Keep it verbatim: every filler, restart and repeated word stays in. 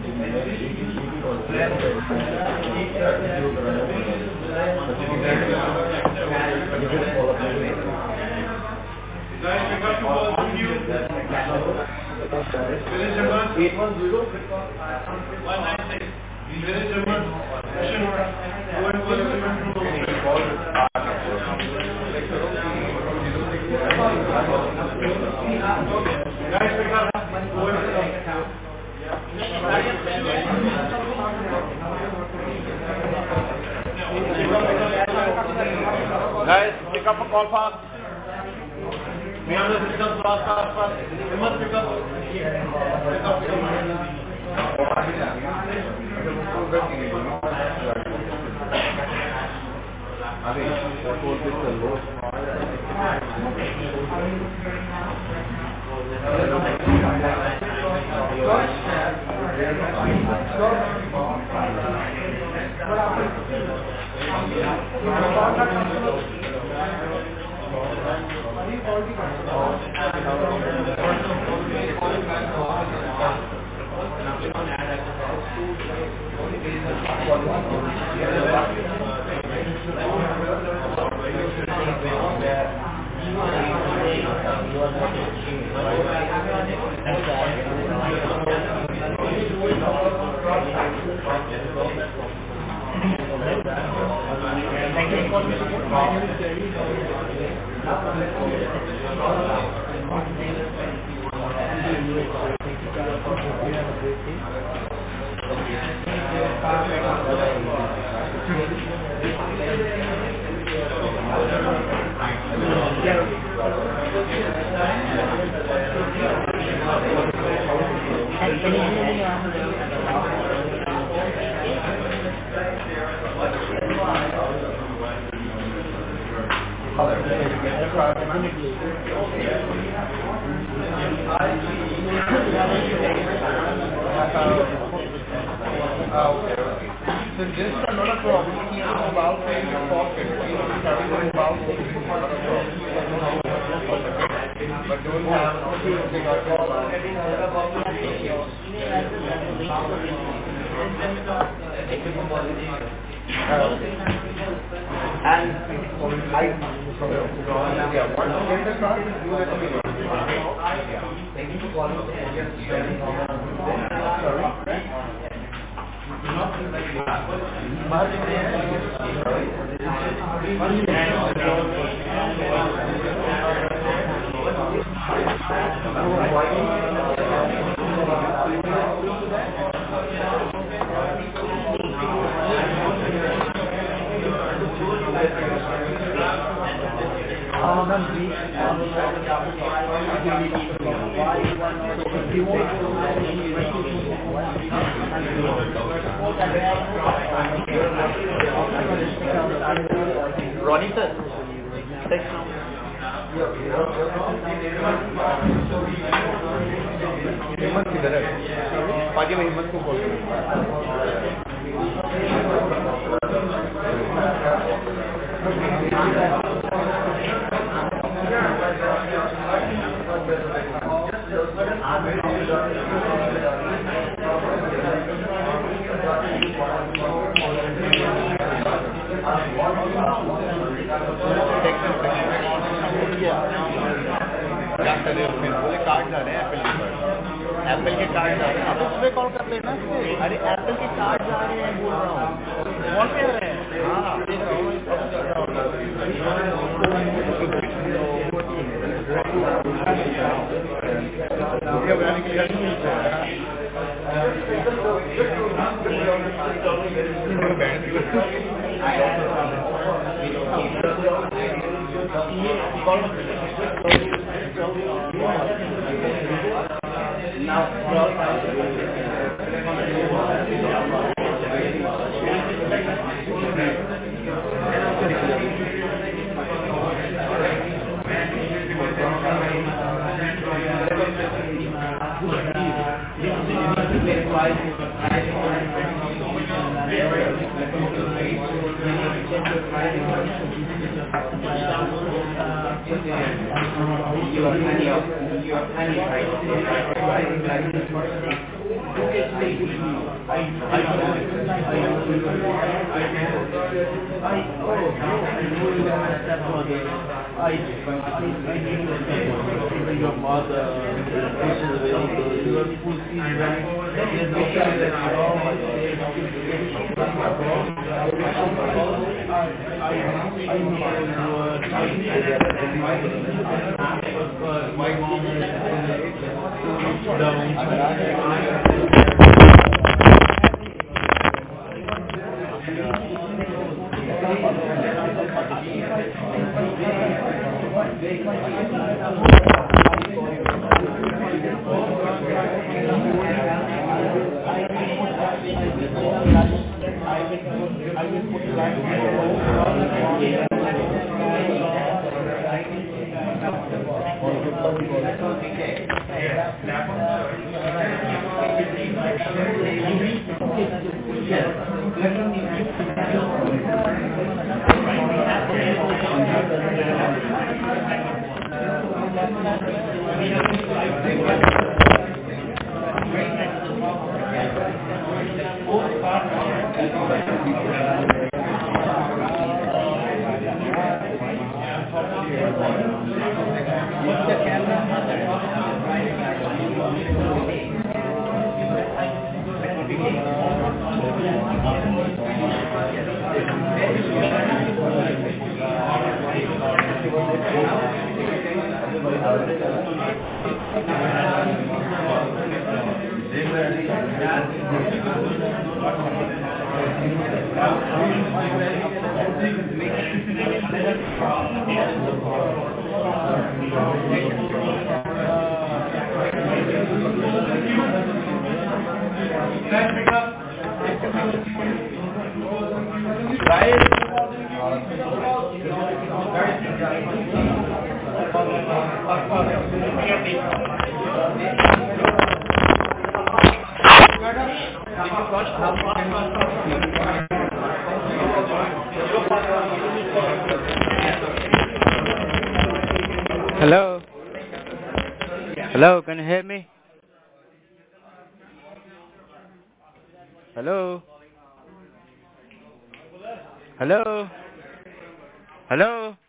eight one zero one nine six. Village German. Guys, pick up a call fast. We have the system fast, fast, fast. We must pick up. Pick up, pick Ronnie sir, text now. हिम्मत किधर है? बाकी मैं हिम्मत को बोल बोले card जा रहे हैं एप्पल के एप्पल के कार्ड जा रहे हैं। अब उसमें कॉल कर लेना। अरे एप्पल के कार्ड जा रहे हैं बोल रहा हूँ। कौन पे रहे हैं? हाँ देख रहा हूँ। बनाने के लिए Hello? Hello, can you hear me? Hello? Hello? Hello?